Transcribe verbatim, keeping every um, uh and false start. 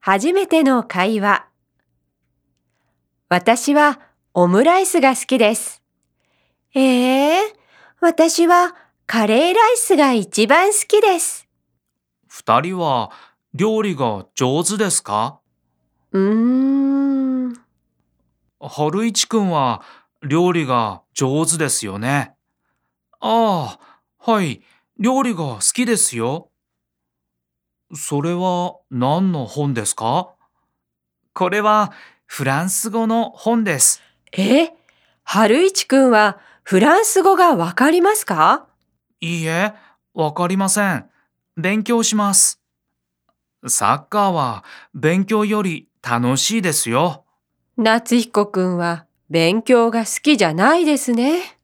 初めての会話。私はオムライスが好きです。ええ、私はカレーライスが一番好きです。 二人は料理が上手ですか？ うーん、 春一くんは料理が上手ですよね。ああ、はい、料理が好きですよ。それは何の本ですか？これはフランス語の本です。 え、春一くんはフランス語がわかりますか？ いいえ、わかりません。勉強します。サッカーは勉強より楽しいですよ。 夏彦くんは勉強が好きじゃないですね。